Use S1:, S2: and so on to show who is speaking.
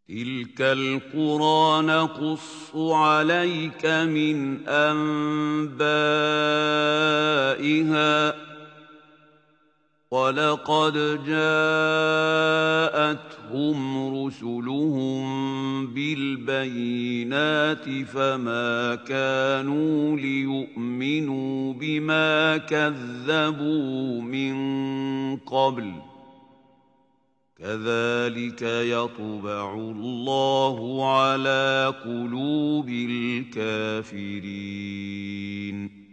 S1: تِلْكَ الْقُرَىٰ نَقُصُّ عَلَيْكَ مِنْ أَنبَائِهَا ۚ وَلَقَدْ جَاءَتْهُمْ رُسُلُهُم بِالْبَيِّنَاتِ فَمَا كَانُوا لِيُؤْمِنُوا بِمَا كَذَّبُوا مِن قَبْلُ ۚ كَذَٰلِكَ يَطْبَعُ اللَّهُ عَلَىٰ قُلُوبِ الْكَافِرِينَ